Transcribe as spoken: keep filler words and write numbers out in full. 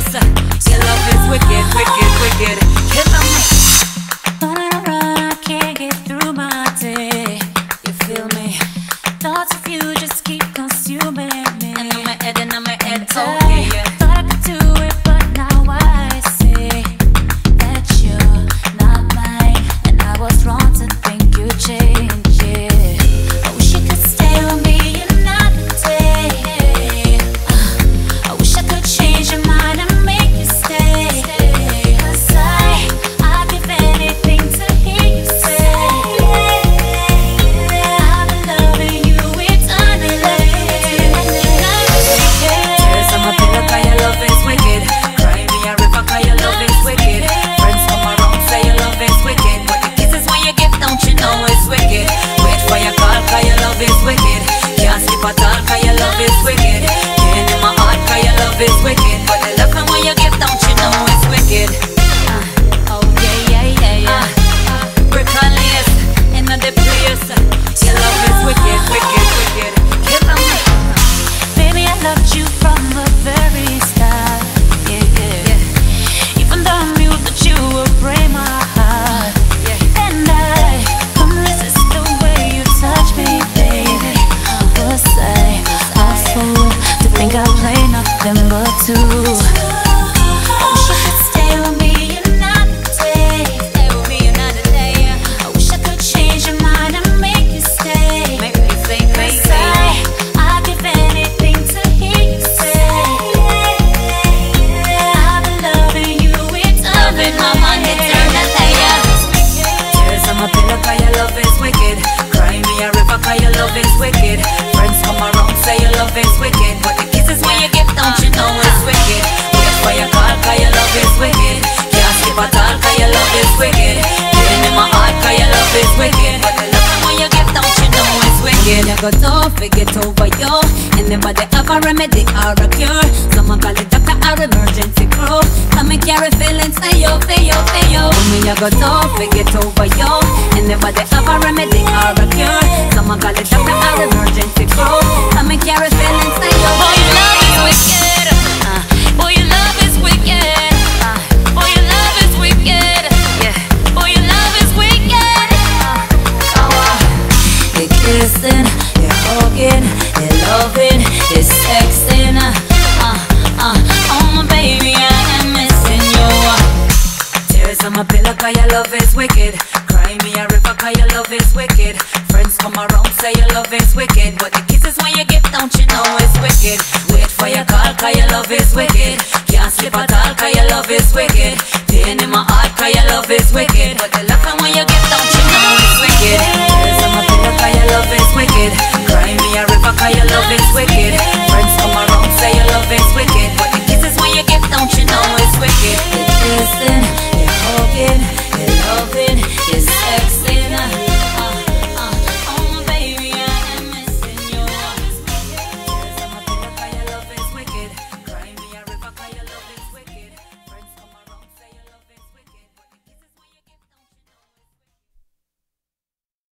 place. Your love is wicked, wicked, wicked. Killing me. Running around, I can't get through my day. You feel me? Thoughts of you just keep consuming me. And on my head, and on my head, oh I yeah, yeah. thought I could do it, but now I see that you're not mine, and I was wrong to think you change it. I wish you could stay with me another day. uh, I wish I could change your mind and make you stay. 'Cause I, I'd give anything to hear you say I've been loving you eternally. Tears on my pillow 'cause your love is wicked. Cry me a river 'cause your love is wicked. Friends come around say your love is wicked, but the kisses when you give, don't you know it's wicked? Wait for your call 'cause your love is wicked. Can't sleep at all 'cause your love is wicked. Pain in my heart 'cause your love is wicked, but the love when you give, don't you know it's wicked? Uh, oh yeah, yeah, yeah, yeah. Uh, brick and lace in the place. Your love is wicked, wicked, wicked. Killing me. Baby, I loved you from the very start. Yeah, yeah, yeah. Even though I knew that you would break my heart. Yeah. And I couldn't resist the way you touch me, baby. Was I a fool to think I play nothing but two? I wish you could stay with me another day. Stay with me another day. I wish I could change your mind and make you stay. Make me say crazy. 'Cause I, I'd give anything to hear you say I've been loving you eternally. Loving my man eternally. Tears on my pillow 'cause your love is wicked. Cry me a river 'cause your love is wicked. Friends come around say your love is wicked, but the kisses when you give, don't you know it's wicked? Wait for your call 'cause your love is wicked. Can't sleep at all 'cause your love is wicked. Pain in my heart 'cause your love is wicked, but the love when you give, don't you know it's wicked? You got to forget over you. Anybody have a remedy or a cure? Someone call it doctor or emergency crew. Come and carry feelings, say yo, say yo, say yo. Me you got to forget over you. Anybody have a remedy or a cure? Someone call it doctor or emergency crew. Come and carry feelings, say yo, Boy, say your yo, love say is yo. wicked. Uh, boy, your love is wicked. Uh, boy, your love is wicked. Yeah. Boy, your love is wicked. Uh, oh, uh, You're kissing, you're hugging, you're loving, you're sexing. Uh, uh, oh my baby, I am missing you. Tears on my pillow 'cause your love is wicked. Cry me a river 'cause your love is wicked. Friends come around say your love is wicked, but the kisses when you give, don't you know it's wicked? Wait for your call 'cause your love is wicked. Can't sleep at all 'cause your love is wicked. Pain in my heart 'cause your love is wicked, but the love when you give, don't you know it's wicked? Tears on my pillow 'cause your love is wicked. Cry me a river 'cause your love is wicked. Friends come around say your love is wicked,